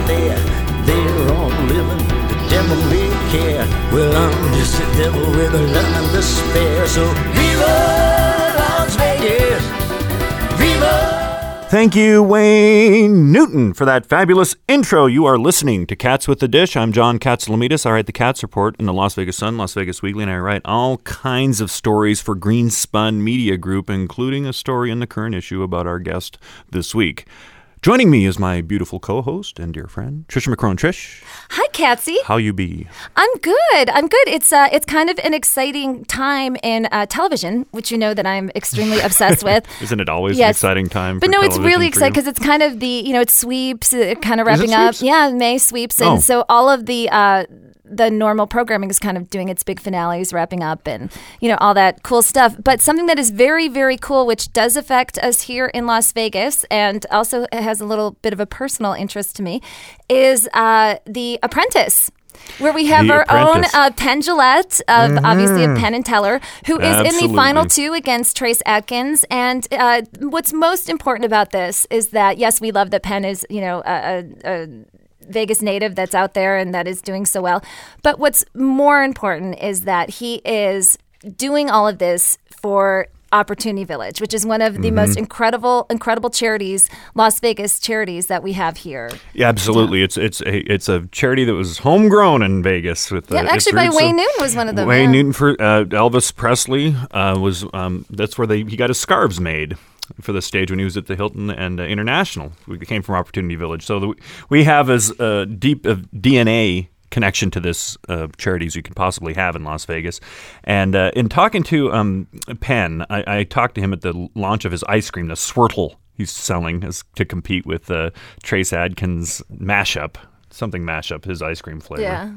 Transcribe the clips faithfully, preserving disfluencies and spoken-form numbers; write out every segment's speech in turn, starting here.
there. They're all living the devil may care. Well, I'm just a devil with a love and despair. So Viva Las Vegas! Viva! Thank you, Wayne Newton, for that fabulous intro. You are listening to Cats with the Dish. I'm John Katsilometes. I write the Cats Report in the Las Vegas Sun, Las Vegas Weekly, and I write all kinds of stories for Greenspun Media Group, including a story in the current issue about our guest this week. Joining me is my beautiful co-host and dear friend, Trisha McCrone. Trish. Hi, Katsy. How you be? I'm good. I'm good. It's uh, it's kind of an exciting time in uh, television, which you know that I'm extremely obsessed with. Isn't it always yes. an exciting time But for no, it's television really for exciting you? because it's kind of the, you know, it's sweeps, uh, kind of Is it wrapping up. sweeps? Yeah, May sweeps. And Oh. so all of the... Uh, the normal programming is kind of doing its big finales, wrapping up, and, you know, all that cool stuff. But something that is very, very cool, which does affect us here in Las Vegas and also has a little bit of a personal interest to me, is uh, The Apprentice, where we have The our Apprentice. own uh, Penn Jillette, of Mm-hmm. obviously of Penn and Teller, who is in the Absolutely. final two against Trace Adkins. And uh, what's most important about this is that, yes, we love that Penn is, you know, a, a, a Vegas native that's out there and that is doing so well. But what's more important is that he is doing all of this for Opportunity Village, which is one of the Mm-hmm. most incredible, incredible charities, Las Vegas charities that we have here. Yeah, absolutely. It's it's a it's a charity that was homegrown in Vegas. With Yeah, uh, actually, its by roots. Wayne So Newton was one of them. Wayne yeah. Newton for uh, Elvis Presley uh, was um, that's where they he got his scarves made for the stage when he was at the Hilton and uh, International. We came from Opportunity Village, so the, we have as uh, deep of D N A connection to this uh, charity as you could possibly have in Las Vegas. And uh, in talking to um, Penn, I, I talked to him at the launch of his ice cream, the Swirtle he's selling as, to compete with uh, Trace Adkins Mashup, something Mashup, his ice cream flavor. Yeah.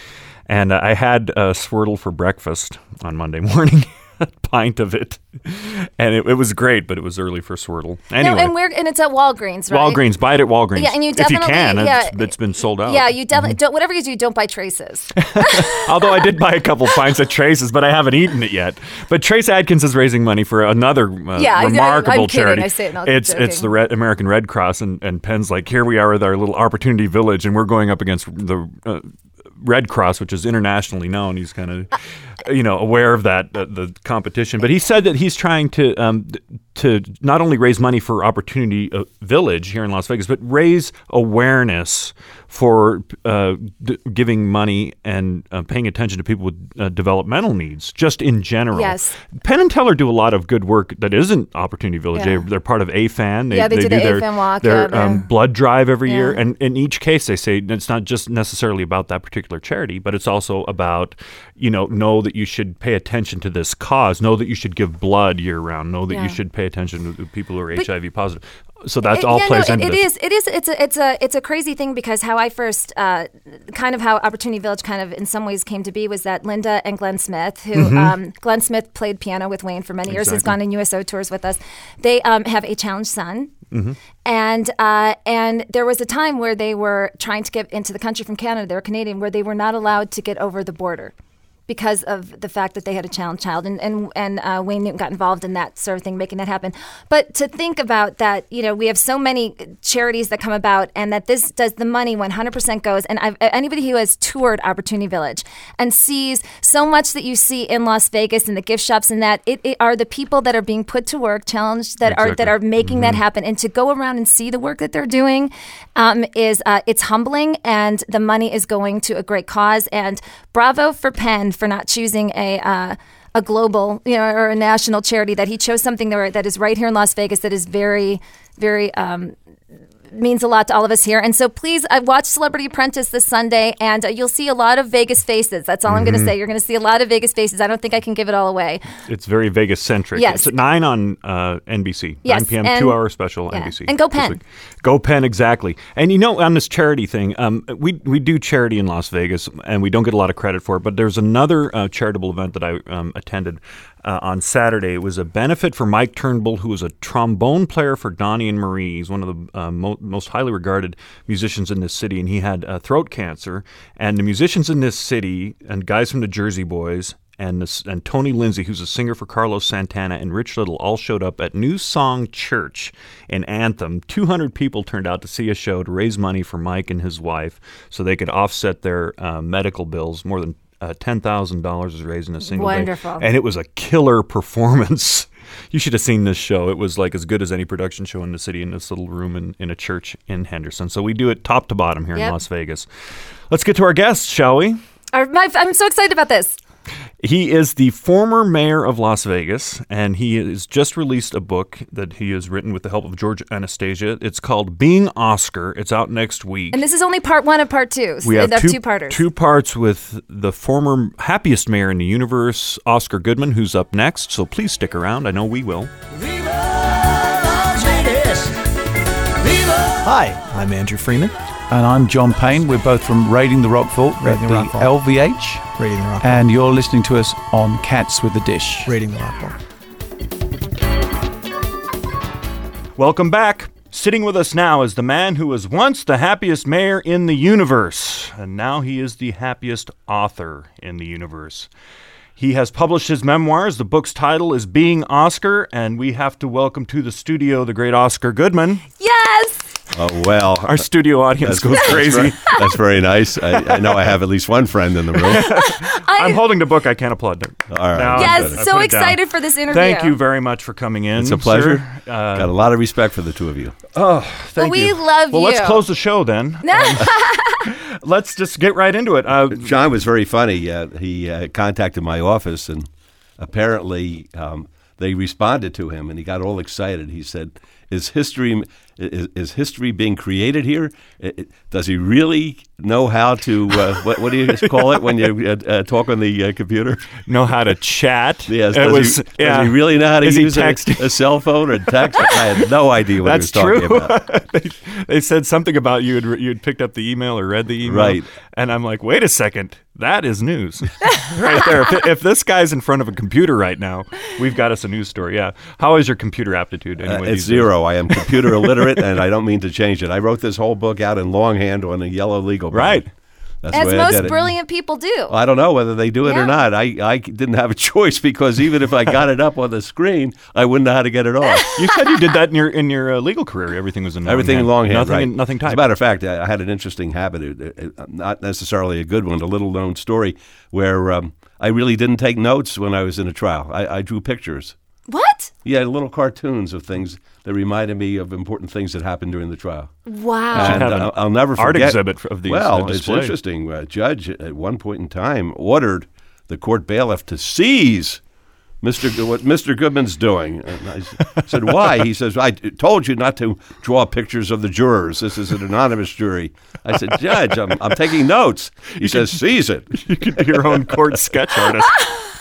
And uh, I had a Swirtle for breakfast on Monday morning. A pint of it, and it, it was great, but it was early for Swirtle. Anyway, No, and we're and it's at Walgreens, right? Walgreens, buy it at Walgreens. Yeah, and you if you definitely- can, yeah. it's, it's been sold out. Yeah, you definitely don't. Whatever you do, don't buy Traces. Although I did buy a couple pints at Trace's, but I haven't eaten it yet. But Trace Adkins is raising money for another uh, Yeah, I- I- I'm remarkable kidding. charity. I say it not it's joking. it's the Red, American Red Cross, and, and Penn's like, here we are with our little Opportunity Village, and we're going up against the uh, Red Cross, which is internationally known. He's kind of, you know, aware of that uh, the competition. But he said that he's trying to um, to not only raise money for Opportunity uh, Village here in Las Vegas, but raise awareness for uh, d- giving money and uh, paying attention to people with uh, developmental needs, just in general. Yes. Penn and Teller do a lot of good work that isn't Opportunity Village. Yeah. They, they're part of A F A N. They, Yeah, they do the their, A F A N walk, Their yeah, um, the- blood drive every year. Yeah. And in each case, they say it's not just necessarily about that particular charity, but it's also about, you know, know that you should pay attention to this cause. Know that you should give blood year round. Know that Yeah. you should pay attention to people who are But- H I V positive. So that's It- all yeah, plays no, into it, it this. is. It is. It's a. It's a. It's a crazy thing because how I first, uh, kind of how Opportunity Village kind of in some ways came to be was that Linda and Glenn Smith, who Mm-hmm. um, Glenn Smith played piano with Wayne for many years, has Exactly. gone on U S O tours with us. They um, have a challenged son. Mm-hmm. And uh, and there was a time where they were trying to get into the country from Canada. They were Canadian, where they were not allowed to get over the border because of the fact that they had a challenged child, and and and uh, Wayne Newton got involved in that sort of thing, making that happen. But to think about that, you know, we have so many charities that come about, and that this does the money one hundred percent goes. And I've, anybody who has toured Opportunity Village and sees so much that you see in Las Vegas and the gift shops and that, it, it are the people that are being put to work, challenged, that are that Exactly. are making that happen, and to go around and see the work that they're doing um, is uh, it's humbling, and the money is going to a great cause. And bravo for Penn for not choosing a uh, a global, you know, or a national charity. That he chose something that, were, that is right here in Las Vegas that is very, very um, means a lot to all of us here. And so please, I watched Celebrity Apprentice this Sunday, and uh, you'll see a lot of Vegas faces. That's all I'm going to say. You're going to see a lot of Vegas faces. I don't think I can give it all away. It's very Vegas centric. Yes. It's at nine on uh, N B C. Yes, nine p.m. and- two hour special yeah. N B C. And go this Penn. week. Go Penn, exactly. And you know, on this charity thing, um, we we do charity in Las Vegas, and we don't get a lot of credit for it. But there's another uh, charitable event that I um, attended uh, on Saturday. It was a benefit for Mike Turnbull, who was a trombone player for Donnie and Marie. He's one of the uh, mo- most highly regarded musicians in this city, and he had uh, throat cancer. And the musicians in this city and guys from the Jersey Boys and this, and Tony Lindsay, who's a singer for Carlos Santana, and Rich Little all showed up at New Song Church in Anthem. two hundred people turned out to see a show to raise money for Mike and his wife so they could offset their uh, medical bills. More than uh, ten thousand dollars was raised in a single Wonderful. day. And it was a killer performance. You should have seen this show. It was like as good as any production show in the city in this little room in, in a church in Henderson. So we do it top to bottom here Yep. in Las Vegas. Let's get to our guest, shall we? Our, my, I'm so excited about this. He is the former mayor of Las Vegas, and he has just released a book that he has written with the help of George Anastasia. It's called Being Oscar. It's out next week. And this is only part one of part two. So we have of two, two-parters. two parts with the former happiest mayor in the universe, Oscar Goodman, who's up next. So please stick around. I know we will. Viva Las Vegas! Viva! Hi, I'm Andrew Freeman, And I'm John Payne. We're both from Raiding the Rock Vault Raiding at the the Rock Vault. L V H. Raiding the Rock And you're listening to us on Cats with the Dish. Raiding the Rock Vault. Welcome back. Sitting with us now is the man who was once the happiest mayor in the universe, and now he is the happiest author in the universe. He has published his memoirs. The book's title is Being Oscar, and we have to welcome to the studio the great Oscar Goodman. Yes! Oh, well. Our studio audience goes crazy. That's, very, that's very nice. I, I know I have at least one friend in the room. I'm holding the book. I can't applaud it. All right. Now, Yes, I so put it down. excited for this interview. Thank you very much for coming in. It's a pleasure. sir. Uh, Got a lot of respect for the two of you. oh, thank Well, we you. love well, let's you. close the show then. Um, let's just get right into it. Uh, John was very funny. Uh, he uh, contacted my office, and apparently um, they responded to him, and he got all excited. He said, "Is history is, is history being created here? I- I- Does he really know how to uh, what, what do you call it when you uh, uh, talk on the uh, computer? know how to chat. Yes. It Does, was, he, yeah. does he really know how to Is he use a, texting? a cell phone or text? I had no idea what That's he was true. talking about. they, they said something about you had you had picked up the email or read the email, Right. And I'm like, wait a second, that is news, right there. If, if this guy's in front of a computer right now, we've got us a news story. Yeah. How is your computer aptitude? Uh, Anyway, it's these days? zero. I am computer illiterate, and I don't mean to change it. I wrote this whole book out in longhand on a yellow legal pad. Right. That's the As way I most did it. brilliant people do. I don't know whether they do it Yeah. or not. I, I didn't have a choice because even if I got it up on the screen, I wouldn't know how to get it off. You said you did that in your in your uh, legal career. Everything was in Everything in longhand, nothing right? in, nothing As typed. a matter of fact, I I had an interesting habit, uh, uh, not necessarily a good one, a little-known story, where um, I really didn't take notes when I was in a trial. I, I drew pictures. What? Yeah, little cartoons of things that reminded me of important things that happened during the trial. Wow. should And have an I'll, I'll never art forget. exhibit of these, Well, uh, it's displayed. interesting. A judge at one point in time ordered the court bailiff to seize Mister Go- what Mister Goodman's doing. And I s- said, "Why?" He says, "I t- told you not to draw pictures of the jurors. This is an anonymous jury." I said, "Judge, I'm, I'm taking notes." He says, "Seize it." You could be your own court sketch artist.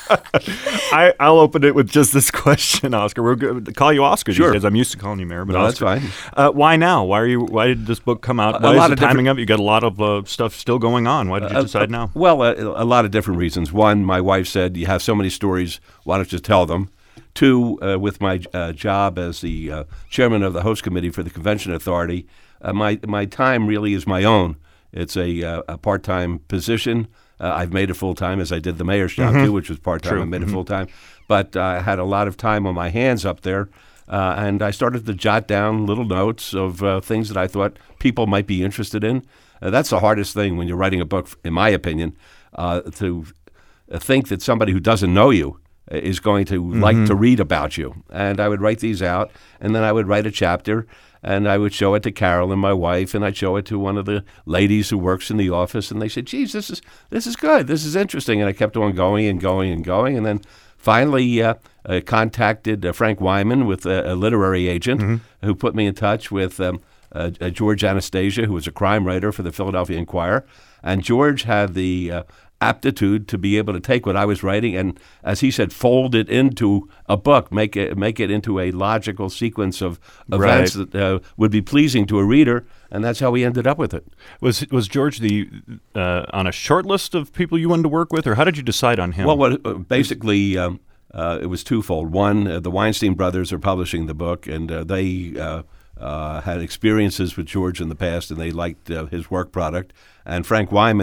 I, I'll open it with just this question, Oscar. We're going to call you Oscar Sure. these days. I'm used to calling you Mayor, but No, that's Oscar. fine. Uh, why now? Why are you? Why did this book come out? A Why is lot the of timing different- of it? You got a lot of uh, stuff still going on. Why did you Uh, decide uh, now? Well, a, a lot of different reasons. One, my wife said, "You have so many stories. Why don't you tell them?" Two, uh, with my uh, job as the uh, chairman of the host committee for the Convention Authority, uh, my my time really is my own. It's a, uh, a part-time position. Uh, I've made it full-time, as I did the mayor's job, too, which was part-time. True. I made it full-time. But uh, I had a lot of time on my hands up there, uh, and I started to jot down little notes of uh, things that I thought people might be interested in. Uh, that's the hardest thing when you're writing a book, in my opinion, uh, to uh, think that somebody who doesn't know you is going to like to read about you. And I would write these out, and then I would write a chapter, and I would show it to Carol and my wife, and I'd show it to one of the ladies who works in the office, and they said, "Geez, this is this is good. This is interesting." And I kept on going and going and going, and then finally uh, uh, contacted uh, Frank Wyman with a, a literary agent who put me in touch with um, uh, uh, George Anastasia, who was a crime writer for the Philadelphia Inquirer. And George had the uh, aptitude to be able to take what I was writing and, as he said, fold it into a book, make it make it into a logical sequence of events Right. that uh, would be pleasing to a reader, and that's how we ended up with it. Was was George the uh, on a short list of people you wanted to work with, or how did you decide on him? Well, what, uh, basically, um, uh, it was twofold. One, uh, the Weinstein brothers are publishing the book, and uh, they uh, uh, had experiences with George in the past, and they liked uh, his work product. And Frank Wyman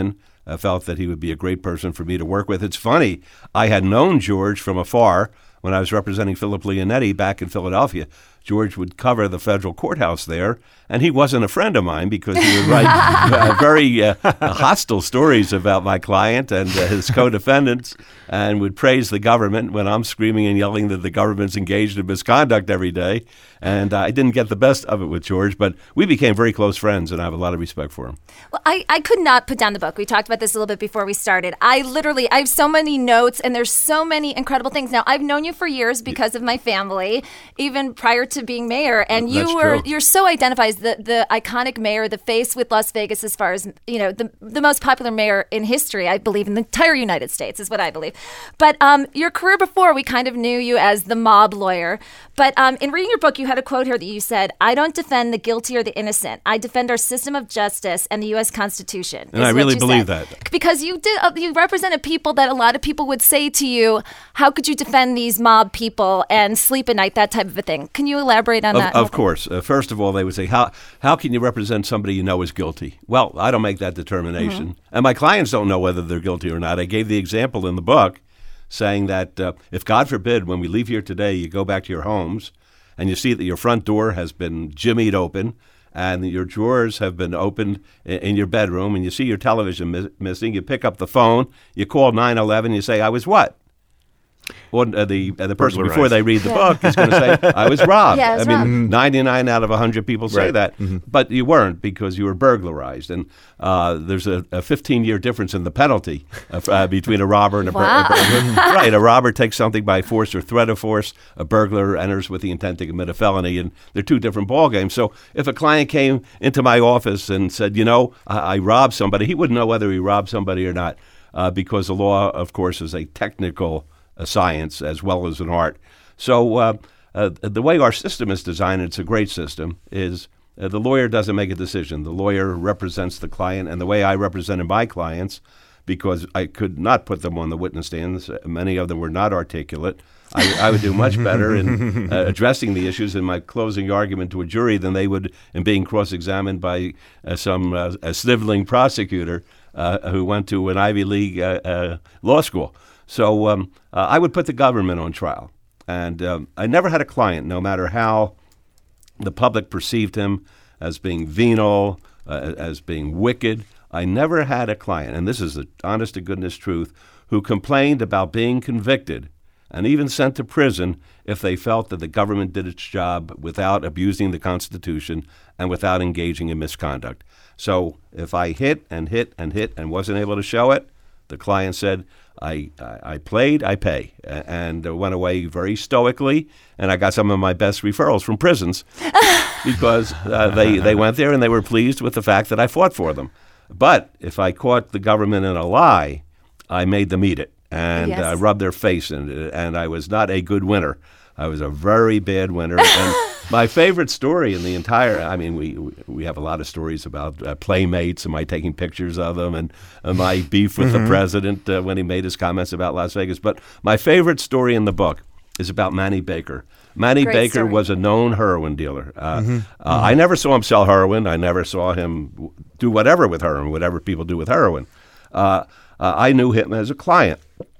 I felt that he would be a great person for me to work with. It's funny, I had known George from afar when I was representing Philip Leonetti back in Philadelphia. George would cover the federal courthouse there, and he wasn't a friend of mine because he would write uh, very uh, hostile stories about my client and uh, his co-defendants, and would praise the government when I'm screaming and yelling that the government's engaged in misconduct every day. And uh, I didn't get the best of it with George, but we became very close friends, and I have a lot of respect for him. Well, I, I could not put down the book. We talked about this a little bit before we started. I literally, I have so many notes, and there's so many incredible things. Now, I've known you for years because of my family, even prior to being mayor, and you That's were true. you're so identified as the, the iconic mayor, the face with Las Vegas as far as, you know, the the most popular mayor in history, I believe, in the entire United States is what I believe. But um, your career before, we kind of knew you as the mob lawyer. But um, in reading your book, you had a quote here that you said, "I don't defend the guilty or the innocent. I defend our system of justice and the U S Constitution." And is I what really you believe said. that. Because you did, uh, you represented people that a lot of people would say to you, "How could you defend these mob people and sleep at night?" That type of a thing. Can you elaborate on Of, that? of course. Uh, first of all, they would say, how how can you represent somebody you know is guilty? Well, I don't make that determination. Mm-hmm. And my clients don't know whether they're guilty or not. I gave the example in the book saying that uh, if, God forbid, when we leave here today, you go back to your homes and you see that your front door has been jimmied open and your drawers have been opened in, in your bedroom and you see your television mi- missing, you pick up the phone, you call nine one one, you say, "I was what?" Well, uh, the uh, the person before they read the book is going to say, "I was robbed." Yeah, I was I mean, robbed. ninety-nine out of one hundred people say Right. that, but you weren't because you were burglarized. And uh, there's a, a fifteen-year difference in the penalty uh, uh, between a robber and a, bur- Wow. a burglar. Right, a robber takes something by force or threat of force. A burglar enters with the intent to commit a felony, and they're two different ballgames. So if a client came into my office and said, "You know, I, I robbed somebody," he wouldn't know whether he robbed somebody or not uh, because the law, of course, is a technical a science as well as an art. So uh, uh, the way our system is designed, it's a great system, is uh, the lawyer doesn't make a decision. The lawyer represents the client, and the way I represented my clients, because I could not put them on the witness stands, many of them were not articulate, I, I would do much better in uh, addressing the issues in my closing argument to a jury than they would in being cross-examined by uh, some uh, a sniveling prosecutor uh, who went to an Ivy League uh, uh, law school. So um, uh, I would put the government on trial. And um, I never had a client, no matter how the public perceived him as being venal, uh, as being wicked. I never had a client, and this is the honest-to-goodness truth, who complained about being convicted and even sent to prison if they felt that the government did its job without abusing the Constitution and without engaging in misconduct. So if I hit and hit and hit and wasn't able to show it, the client said, I, I, I played, I pay, and uh, went away very stoically, and I got some of my best referrals from prisons because uh, they, they went there and they were pleased with the fact that I fought for them. But if I caught the government in a lie, I made them eat it, and Yes. uh, rubbed their face in it, and I was not a good winner. I was a very bad winner. And my favorite story in the entire, I mean, we we have a lot of stories about uh, playmates and my taking pictures of them and uh, my beef with the president uh, when he made his comments about Las Vegas. But my favorite story in the book is about Manny Baker. Manny Great Baker story. was a known heroin dealer. Uh, uh, I never saw him sell heroin. I never saw him w- do whatever with heroin, whatever people do with heroin. Uh, uh, I knew him as a client.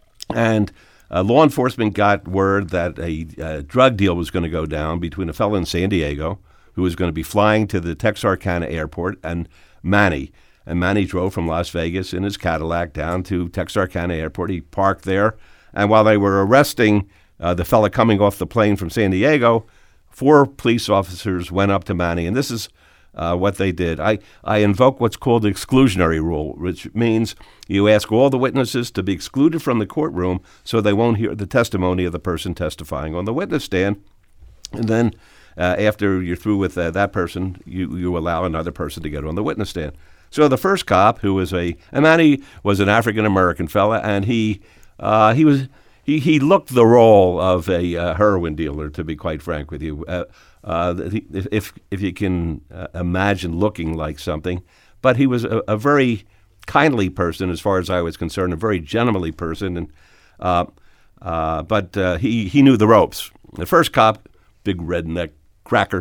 And Uh, law enforcement got word that a uh, drug deal was going to go down between a fellow in San Diego who was going to be flying to the Texarkana airport and Manny. And Manny drove from Las Vegas in his Cadillac down to Texarkana airport. He parked there. And while they were arresting uh, the fellow coming off the plane from San Diego, four police officers went up to Manny. And this is uh, what they did. I, I invoke what's called the exclusionary rule, which means you ask all the witnesses to be excluded from the courtroom so they won't hear the testimony of the person testifying on the witness stand. And then uh, after you're through with uh, that person, you, you allow another person to get on the witness stand. So the first cop, who was a, and Manny was an African-American fella, and he uh, he was he, he looked the role of a uh, heroin dealer, to be quite frank with you. Uh, uh, he, if if you can uh, imagine looking like something, but he was a, a very kindly person, as far as I was concerned, a very gentlemanly person, and uh, uh, but uh, he he knew the ropes. The first cop, big redneck cracker,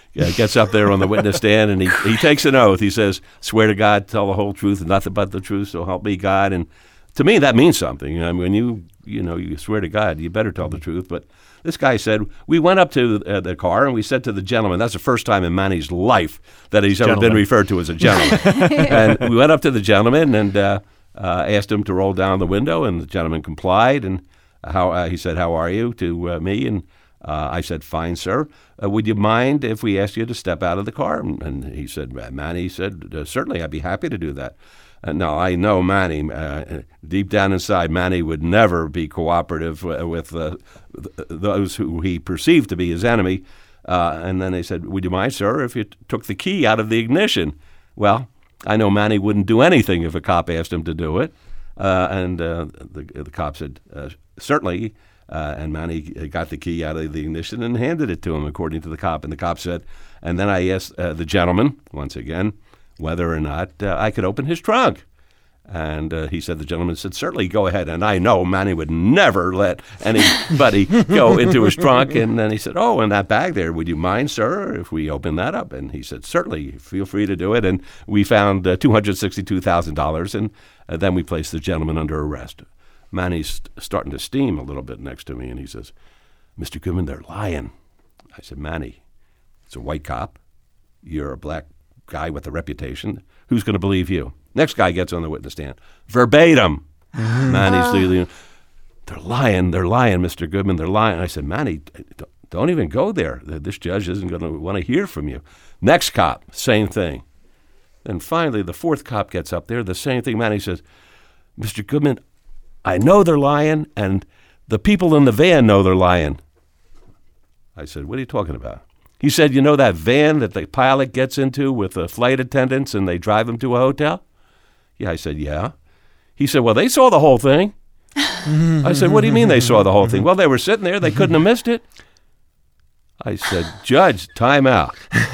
uh, gets up there on the witness stand, and he, he takes an oath. He says, swear to God, tell the whole truth and nothing but the truth, so help me God. And to me, that means something. I mean, when you, you know, you swear to God, you better tell the truth. But this guy said, we went up to uh, the car, and we said to the gentleman, that's the first time in Manny's life that he's ever Gentleman. been referred to as a gentleman. And we went up to the gentleman and uh, uh, asked him to roll down the window, and the gentleman complied. And how uh, he said, how are you, to uh, me? And uh, I said, fine, sir. Uh, would you mind if we asked you to step out of the car? And, and he said, Manny said, uh, certainly, I'd be happy to do that. Uh, no, I know Manny. Uh, deep down inside, Manny would never be cooperative w- with uh, th- those who he perceived to be his enemy. Uh, and then they said, would you mind, sir, if you t- took the key out of the ignition? Well, I know Manny wouldn't do anything if a cop asked him to do it. Uh, and uh, the, the cop said, uh, certainly. Uh, and Manny got the key out of the ignition and handed it to him, according to the cop. And the cop said, and then I asked uh, the gentleman, once again, whether or not uh, I could open his trunk. And uh, he said, the gentleman said, certainly, go ahead. And I know Manny would never let anybody go into his trunk. And then he said, oh, and that bag there, would you mind, sir, if we open that up? And he said, certainly, feel free to do it. And we found uh, two hundred sixty-two thousand dollars, and uh, then we placed the gentleman under arrest. Manny's starting to steam a little bit next to me, and he says, Mister Goodman, they're lying. I said, Manny, it's a white cop. You're a black guy with a reputation. Who's going to believe you? Next guy gets on the witness stand. Verbatim. Manny's leading. They're lying. They're lying, Mister Goodman. They're lying. I said, Manny, don't even go there. This judge isn't going to want to hear from you. Next cop, same thing. And finally, the fourth cop gets up there, the same thing. Manny says, Mister Goodman, I know they're lying, and the people in the van know they're lying. I said, what are you talking about? He said, you know that van that the pilot gets into with the flight attendants and they drive him to a hotel? Yeah, I said, yeah. He said, well, they saw the whole thing. I said, what do you mean they saw the whole thing? Well, they were sitting there. They couldn't have missed it. I said, Judge, time out.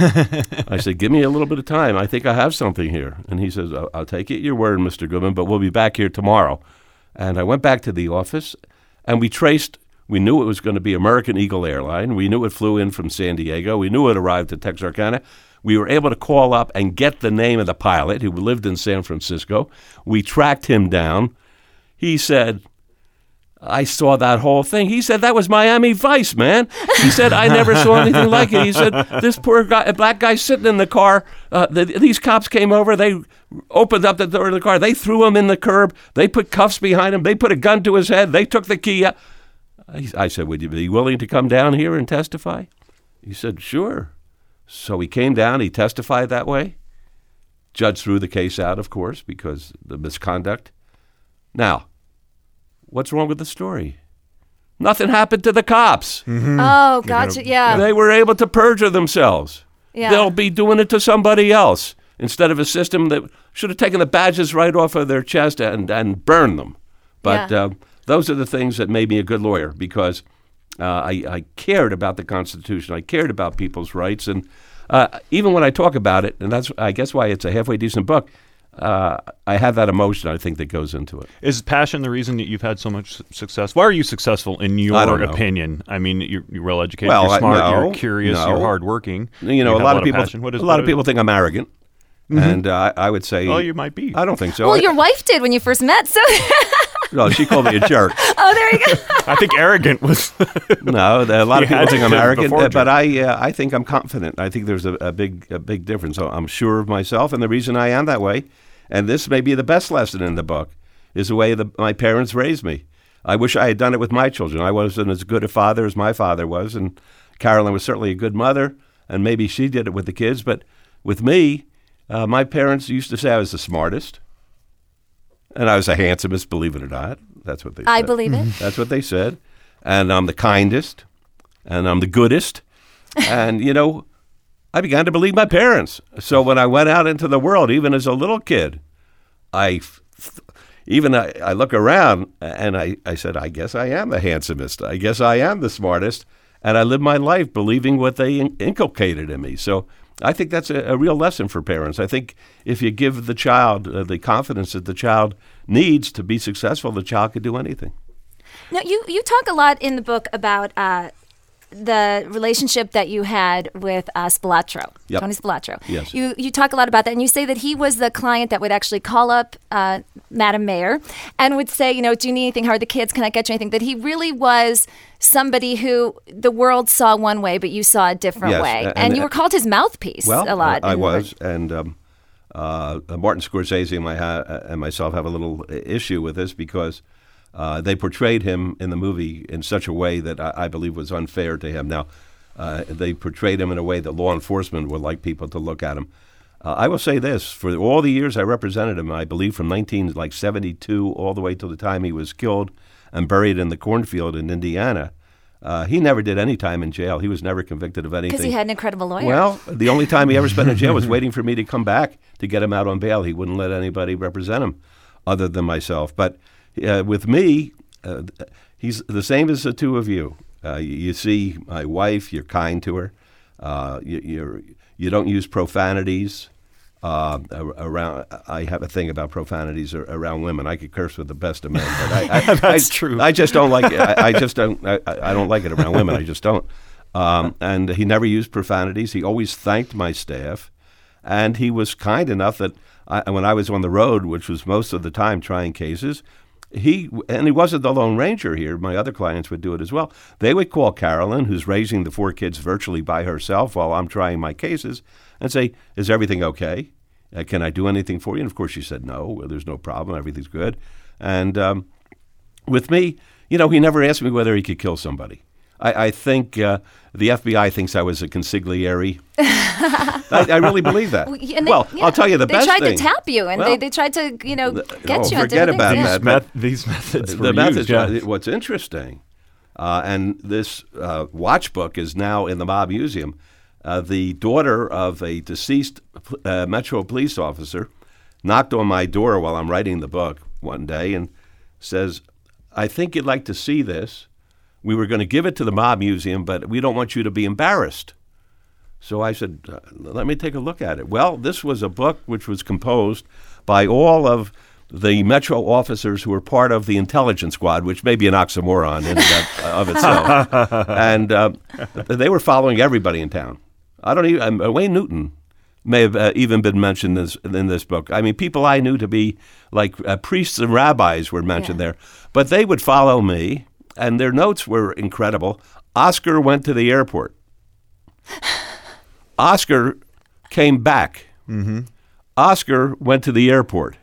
I said, give me a little bit of time. I think I have something here. And he says, I'll, I'll take it your word, Mister Goodman, but we'll be back here tomorrow. And I went back to the office, and we traced. We knew it was going to be American Eagle Airline. We knew it flew in from San Diego. We knew it arrived at Texarkana. We were able to call up and get the name of the pilot who lived in San Francisco. We tracked him down. He said, I saw that whole thing. He said, that was Miami Vice, man. He said, I never saw anything like it. He said, this poor guy, black guy sitting in the car, uh, the, these cops came over. They opened up the door of the car. They threw him in the curb. They put cuffs behind him. They put a gun to his head. They took the key out. I said, would you be willing to come down here and testify? He said, sure. So he came down. He testified that way. Judge threw the case out, of course, because of the misconduct. Now, what's wrong with the story? Nothing happened to the cops. Mm-hmm. Oh, gotcha. Yeah. They were able to perjure themselves. Yeah. They'll be doing it to somebody else instead of a system that should have taken the badges right off of their chest and, and burned them. But Yeah. uh, those are the things that made me a good lawyer, because uh, I, I cared about the Constitution. I cared about people's rights. And uh, even when I talk about it, and that's, I guess, why it's a halfway decent book, uh, I have that emotion, I think, that goes into it. Is passion the reason that you've had so much su- success? Why are you successful, in your I don't know. opinion? I mean, you're, you're well-educated, Well, you're I- smart, no, you're curious, no. you're hardworking. You know, you a have lot of people. passion. What is, a lot what of is- people think I'm arrogant, and uh, I I would say. Well, you might be. I don't think so. Well, your wife did when you first met, so. No, she called me a jerk. Oh, there you go. I think arrogant was. No, a lot of You people had think to I'm arrogant, before uh, but jerk. I uh, I think I'm confident. I think there's a, a big a big difference. So I'm sure of myself, and the reason I am that way, and this may be the best lesson in the book, is the way the, my parents raised me. I wish I had done it with my children. I wasn't as good a father as my father was, and Carolyn was certainly a good mother, and maybe she did it with the kids. But with me, uh, my parents used to say I was the smartest, and I was the handsomest, believe it or not. That's what they said. I believe it. That's what they said. And I'm the kindest, and I'm the goodest. And, you know, I began to believe my parents. So when I went out into the world, even as a little kid, I even I, I look around and I, I said, I guess I am the handsomest. I guess I am the smartest. And I lived my life believing what they in- inculcated in me. So I think that's a, a real lesson for parents. I think if you give the child uh, the confidence that the child needs to be successful, the child could do anything. Now, you, you talk a lot in the book about uh, the relationship that you had with uh, Spilotro, Yep. Tony Spilotro. Yes. You you talk a lot about that, and you say that he was the client that would actually call up uh, Madam Mayor and would say, you know, do you need anything? How are the kids? Can I get you anything? That he really was somebody who the world saw one way, but you saw a different Yes, way, and- and, you were called his mouthpiece Well, a lot. I, I in- was, and um, uh, Martin Scorsese and, my ha- and myself have a little issue with this because uh, they portrayed him in the movie in such a way that I, I believe was unfair to him. Now, uh, they portrayed him in a way that law enforcement would like people to look at him. Uh, I will say this: for all the years I represented him, I believe from nineteen like seventy-two all the way till the time he was killed and buried in the cornfield in Indiana. Uh, he never did any time in jail. He was never convicted of anything. because he had an incredible lawyer. Well, the only time he ever spent in jail was waiting for me to come back to get him out on bail. He wouldn't let anybody represent him other than myself. But uh, with me, uh, he's the same as the two of you. Uh, you, you see my wife, you're kind to her. Uh, you, you're, you don't use profanities. Uh, around, I have a thing about profanities around women. I could curse with the best of men, but I, I, That's I, true. I just don't like it. I, I just don't. I, I don't like it around women. I just don't. Um, and he never used profanities. He always thanked my staff, and he was kind enough that I, when I was on the road, which was most of the time trying cases, he and he wasn't the Lone Ranger here. My other clients would do it as well. They would call Carolyn, who's raising the four kids virtually by herself while I'm trying my cases, and say, "Is everything okay? Uh, can I do anything for you?" And of course she said, "No, well, there's no problem. Everything's good." And um, with me, you know, he never asked me whether he could kill somebody. I, I think uh, the F B I thinks I was a consigliere. I, I really believe that. Well, and they- well, yeah, I'll tell you the they best tried thing. to tap you, and Well, they, they tried to, you know, the- get oh, you into forget different about things. that. These, met- these methods were the methods. used, yeah. uh, What's interesting, uh, and this uh, watch book is now in the Mob Museum. Uh, the daughter of a deceased uh, Metro police officer knocked on my door while I'm writing the book one day and says, "I think you'd like to see this. We were going to give it to the Mob Museum, but we don't want you to be embarrassed." So I said, uh, "Let me take a look at it." Well, this was a book which was composed by all of the Metro officers who were part of the intelligence squad, which may be an oxymoron in and of, of itself. And uh, they were following everybody in town. I don't even, uh, Wayne Newton may have uh, even been mentioned this, in this book. I mean, people I knew to be like uh, priests and rabbis were mentioned Yeah. there. But they would follow me, and their notes were incredible. Oscar went to the airport. Oscar came back. Mm-hmm. Oscar went to the airport.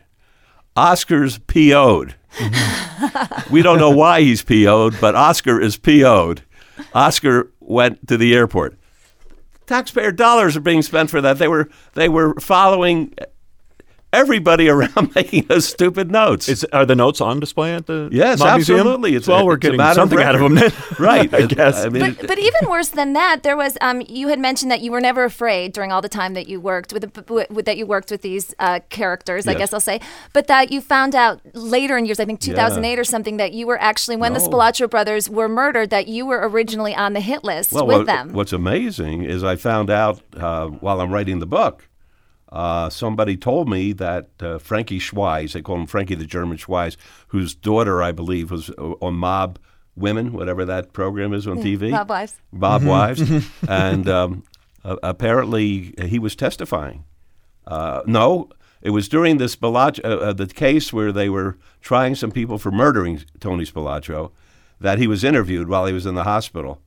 Oscar's P O'd. Mm-hmm. We don't know why he's P O'd, but Oscar is P O'd. Oscar went to the airport. Taxpayer dollars are being spent for that. They were they were following everybody around making those stupid notes. Is, are the notes on display at the Yes, Mob Museum? absolutely. It's well, a- we're it's a getting matter of something out of them record. then. Right. I guess. I mean, But, but even worse than that, there was um, you had mentioned that you were never afraid during all the time that you worked with, the, with that you worked with these uh, characters. I Yes. guess I'll say, but that you found out later in years, I think two thousand eight or something, that you were actually when the No. Spilotro brothers were murdered, that you were originally on the hit list well, with what- them. what's amazing is I found out uh, while I'm writing the book, uh, somebody told me that uh, Frankie Schweiz, they call him Frankie the German Schweiz, whose daughter, I believe, was on Mob Women, whatever that program is on T V. Mob Wives. Mob Wives. And um, uh, apparently he was testifying. Uh, no, it was during this Spilotro, uh, uh, the case where they were trying some people for murdering Tony Spilotro, that he was interviewed while he was in the hospital.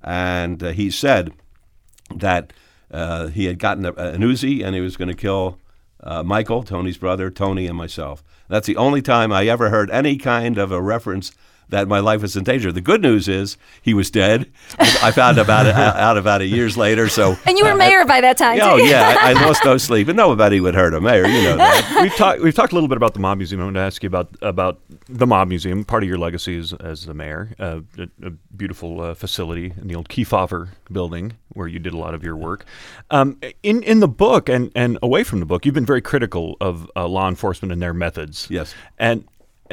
And uh, he said that uh, he had gotten a, an Uzi and he was going to kill uh, Michael, Tony's brother, Tony, and myself. That's the only time I ever heard any kind of a reference that my life was in danger. The good news is he was dead. I found about it, out about it years later. So And you were uh, mayor by that time, Oh too. yeah, I, I lost no sleep, and nobody would hurt a mayor. You know that. we've talked. We've talked a little bit about the Mob Museum. I want to ask you about about the Mob Museum. Part of your legacy is as the mayor. Uh, a, a beautiful uh, facility in the old Kefauver building where you did a lot of your work. Um, in in the book and and away from the book, you've been very critical of uh, law enforcement and their methods. Yes. And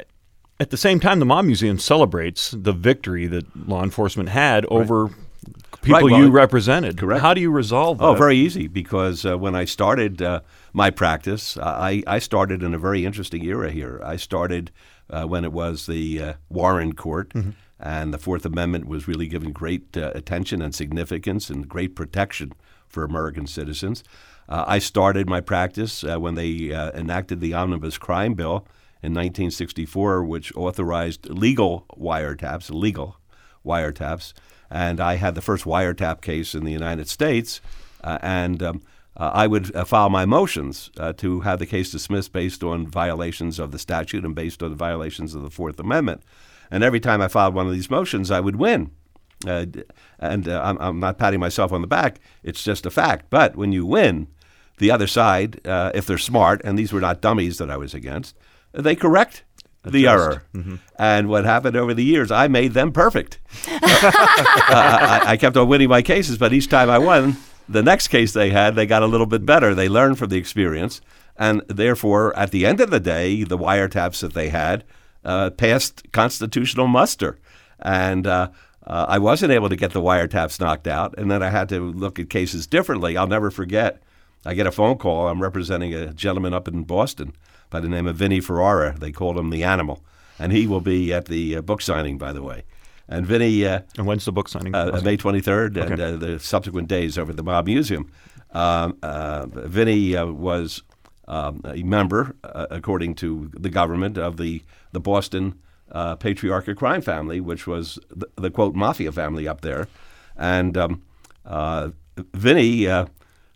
at the same time, the Mob Museum celebrates the victory that law enforcement had over people Right, well, you represented. correct. How do you resolve that? Oh, very easy, because uh, when I started uh, my practice, I, I started in a very interesting era here. I started uh, when it was the uh, Warren Court, mm-hmm. and the Fourth Amendment was really given great uh, attention and significance and great protection for American citizens. Uh, I started my practice uh, when they uh, enacted the Omnibus Crime Bill in nineteen sixty-four, which authorized legal wiretaps, legal wiretaps, and I had the first wiretap case in the United States, uh, and um, uh, I would uh, file my motions uh, to have the case dismissed based on violations of the statute and based on violations of the Fourth Amendment. And every time I filed one of these motions, I would win. Uh, and uh, I'm, I'm not patting myself on the back. It's just a fact. But when you win, the other side, uh, if they're smart, and these were not dummies that I was against, they correct the error. Mm-hmm. And what happened over the years, I made them perfect. uh, I, I kept on winning my cases, but each time I won, the next case they had, they got a little bit better. They learned from the experience. And therefore, at the end of the day, the wiretaps that they had uh, passed constitutional muster. And uh, uh, I wasn't able to get the wiretaps knocked out. And then I had to look at cases differently. I'll never forget. I get a phone call. I'm representing a gentleman up in Boston by the name of Vinnie Ferrara. They called him the Animal. And he will be at the uh, book signing, by the way. And Vinnie... Uh, and when's the book signing? Uh, May twenty-third, okay. and uh, the subsequent days over at the Mob Museum. Um, uh, Vinnie uh, was um, a member, uh, according to the government, of the, the Boston uh, Patriarchal Crime Family, which was the, the, quote, mafia family up there. And um, uh, Vinnie... Uh,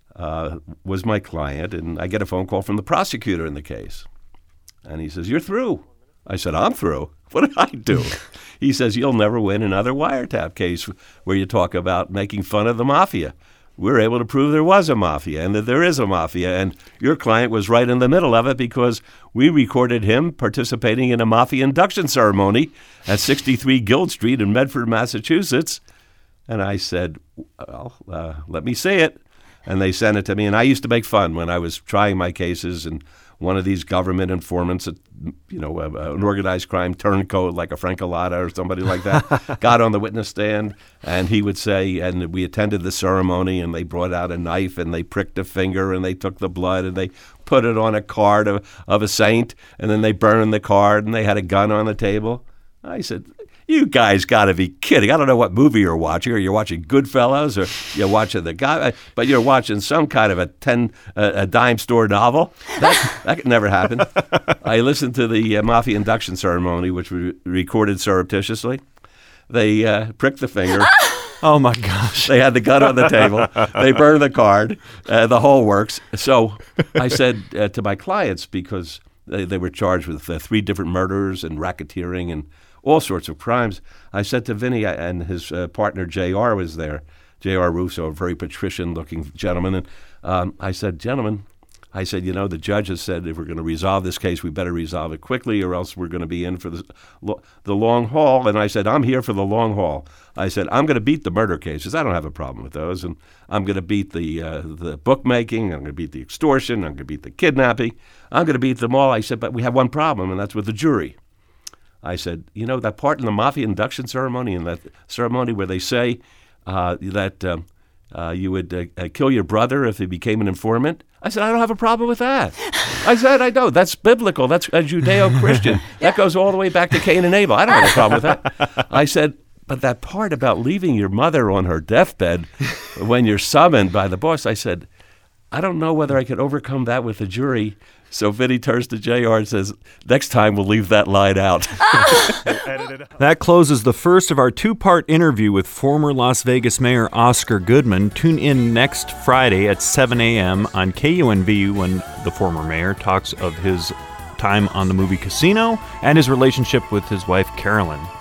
Uh, was my client, and I get a phone call from the prosecutor in the case. And he says, "You're through." I said, "I'm through? What did I do?" He says, "You'll never win another wiretap case where you talk about making fun of the mafia. We're able to prove there was a mafia and that there is a mafia, and your client was right in the middle of it because we recorded him participating in a mafia induction ceremony at sixty-three Guild Street in Medford, Massachusetts." And I said, "Well, uh, let me see it." And they sent it to me. And I used to make fun when I was trying my cases, and one of these government informants, you know, uh, an organized crime turncoat like a Francolata or somebody like that, got on the witness stand, and he would say, and we attended the ceremony, and they brought out a knife, and they pricked a finger, and they took the blood, and they put it on a card of, of a saint, and then they burned the card, and they had a gun on the table. I said, "You guys got to be kidding. I don't know what movie you're watching, or you're watching Goodfellas, or you're watching The Guy, but you're watching some kind of a ten uh, a dime store novel. That, that could never happen." I listened to the uh, mafia induction ceremony, which was recorded surreptitiously. They uh, pricked the finger. Oh, my gosh. They had the gun on the table. They burned the card. Uh, the whole works. So I said uh, to my clients, because they, they were charged with uh, three different murders and racketeering and all sorts of crimes. I said to Vinnie, and his uh, partner J R was there, J R Russo, a very patrician-looking gentleman, and um, I said, "Gentlemen," I said, "you know, the judge has said if we're going to resolve this case, we better resolve it quickly, or else we're going to be in for the, the long haul." And I said, "I'm here for the long haul." I said, "I'm going to beat the murder cases. I don't have a problem with those. And I'm going to beat the uh, the bookmaking. I'm going to beat the extortion. I'm going to beat the kidnapping. I'm going to beat them all." I said, "But we have one problem, and that's with the jury." I said, "You know, that part in the mafia induction ceremony, and that ceremony where they say uh, that um, uh, you would uh, uh, kill your brother if he became an informant?" I said, "I don't have a problem with that." I said, "I know. That's biblical. That's a Judeo-Christian. That goes all the way back to Cain and Abel. I don't have a problem with that." I said, "But that part about leaving your mother on her deathbed when you're summoned by the boss," I said, "I don't know whether I could overcome that with the jury." So Vinnie turns to J R and says, "Next time we'll leave that line out." That closes the first of our two-part interview with former Las Vegas Mayor Oscar Goodman. Tune in next Friday at seven a.m. on K U N V when the former mayor talks of his time on the movie Casino and his relationship with his wife Carolyn.